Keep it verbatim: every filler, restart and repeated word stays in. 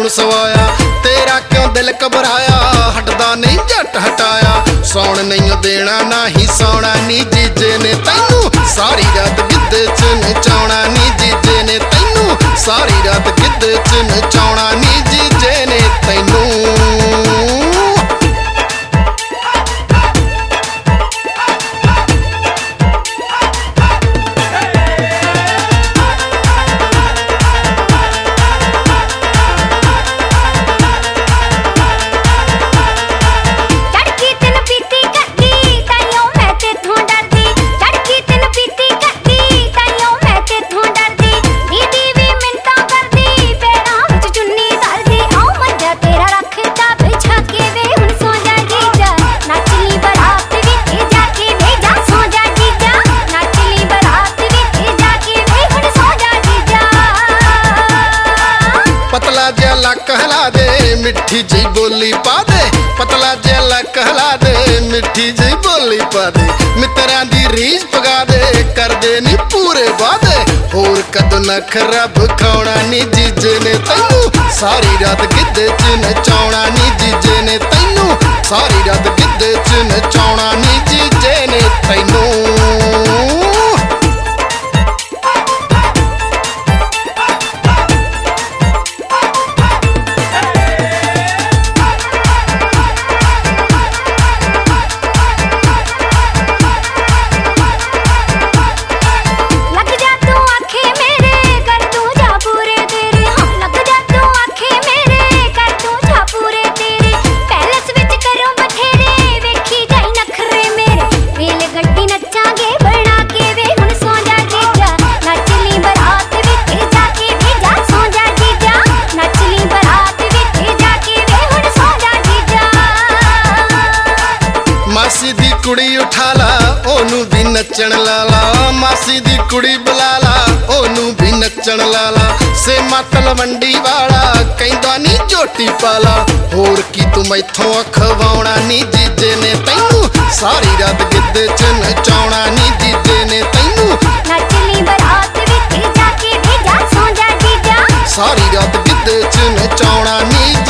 हुण सवाया, तेरा क्यों दिल घबराया, हटदा नहीं जट हटाया। सौण नहीं देना ना ही सौना नी जीजे ने तैनू, सारी रात गिद्ध च नचाउणा नी जीजे ने तैनू, सारी रात गिद्ध च नचाउणा नी जीजे ने तैनू। कहला दे मिठी जी बोली पा दे, पतला जेला कहला दे मिठी जी बोली पा दे। मित्रा दी रीझ पगा दे, कर दे नी पूरे वादे, होर कदों नखरा विखाउणा नी जीजे ने तैनू, सारी रात गिद्ध च नचाउणा नी जीजे ने तैनू, सारी रात गिद्ध च नचाउणा नी जीजे ने तैनू। मासी दी कुड़ी उठा ला, ओनू भी नचण लाला, मासी दी कुड़ी बुला ला, ओनू भी नचण लाला। सेमा तलवंडी वाला कहंदा नी झोटी पाला, होर की तू मैथों अखवाउणा नी जीजे ने तैनू, सारी रात गिद्ध च नचाउणा नी जीजे ने तैनू, नचली बरात विच जाके भेजा सौ जा जीजा, सारी रात गिद्ध च नचाउणा नी